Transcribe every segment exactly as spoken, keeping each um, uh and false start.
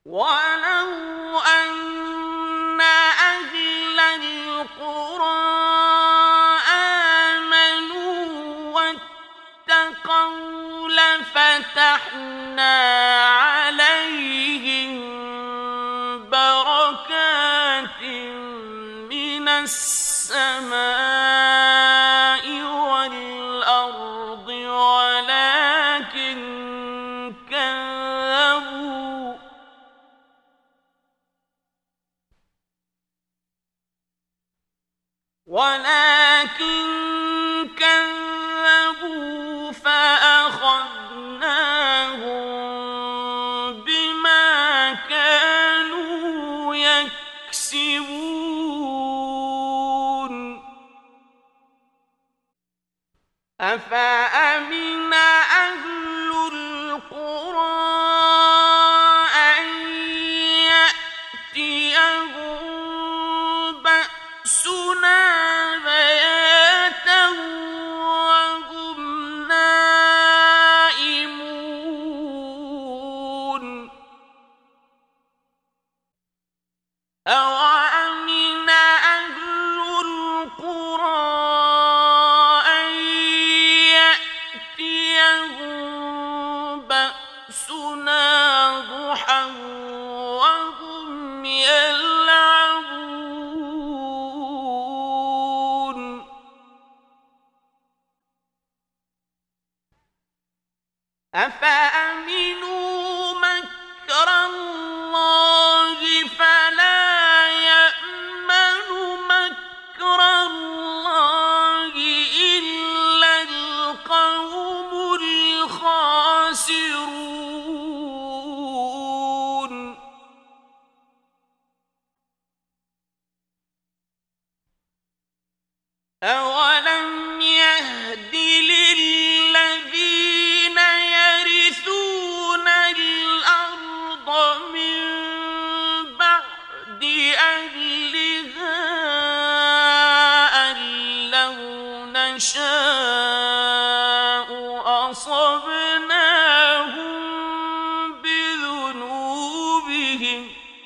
وَلَوْ أَنَّ أَهْلَ الْقُرَىٰ آمَنُوا وَاتَّقَوْا لَفَتَحْنَا عَلَيْهِم بَرَكَاتٍ مِّنَ السَّمَاءِ وَالْأَرْضِ وَلَٰكِن كَذَّبُوا ولكن كذبوا فأخذناهم بما كانوا يكسبون أفأمن أهل القرى أن يأتيهم بأسنا بياتا وهم نائمون أوأمن أهل القرى أن يأتيهم بأسنا ضحى وهم يلعبون أفأمنوا مكر الله فلا يأمن مكر الله إلا القوم الخاسرون أولم يهد للذين يرثون الأرض من بعد أهلها أن لو نشاء أصبناهم بذنوبهم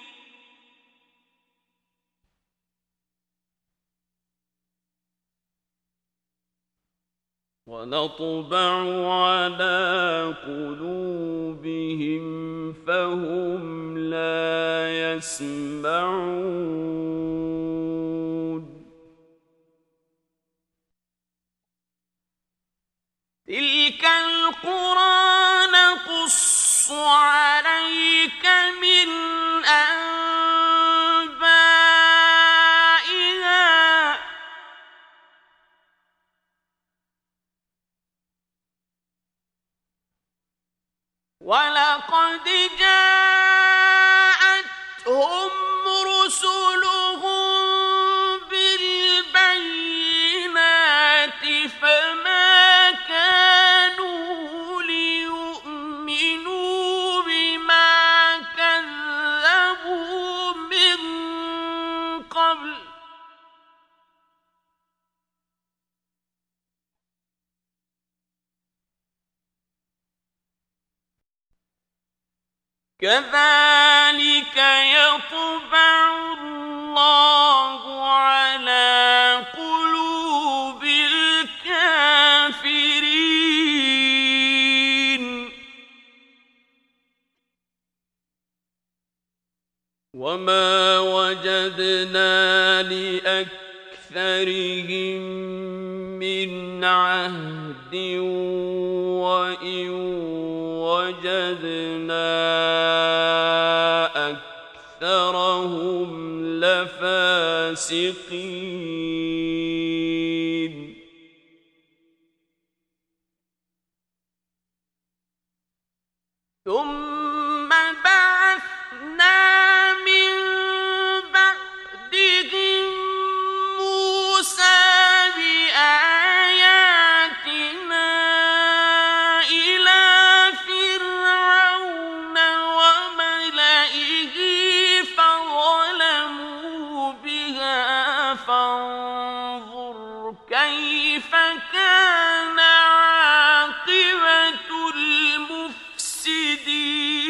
ونطبع على قلوبهم فهم لا يسمعون تلك القرى نقص عليك من أنبائها وَلَقَدْ جَاءَتْهُمْ رُسُلُهُم بِالْبَيِّنَاتِ فَمَا كَانُوا لِيُؤْمِنُوا بِمَا كَذَّبُوا مِن قَبْلُ ۚ كذلك يطبع الله على قلوب الكافرين وما وجدنا لأكثرهم من عهد وإن وجدنا أكثرهم لفاسقين ثم بعثنا من بعدهم موسى بآياتنا إلى فرعون وملئه فظلموا بها فانظر كيف كان عاقبة المفسدين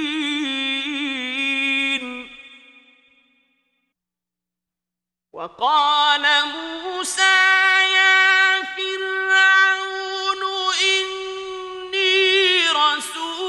وقال موسى يا فرعون إني رسول